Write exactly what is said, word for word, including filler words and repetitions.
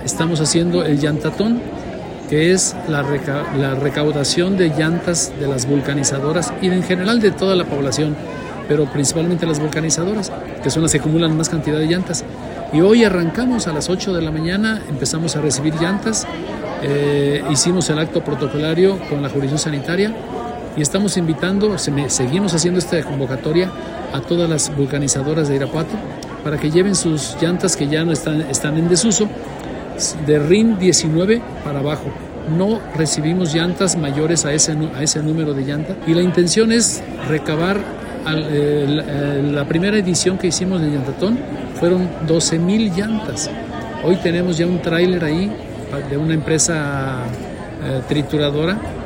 estamos haciendo el llantatón, que es la, reca la recaudación de llantas de las vulcanizadoras y en general de toda la población, pero principalmente las vulcanizadoras, que son las que acumulan más cantidad de llantas. Y hoy arrancamos a las ocho de la mañana, empezamos a recibir llantas, eh, hicimos el acto protocolario con la jurisdicción sanitaria y estamos invitando, se me, seguimos haciendo esta convocatoria a todas las vulcanizadoras de Irapuato para que lleven sus llantas que ya no están, están en desuso, de R I N diecinueve para abajo. No recibimos llantas mayores a ese, a ese número de llanta y la intención es recabar al, eh, la, la primera edición que hicimos de llantatón fueron doce mil llantas. Hoy tenemos ya un tráiler ahí de una empresa eh, trituradora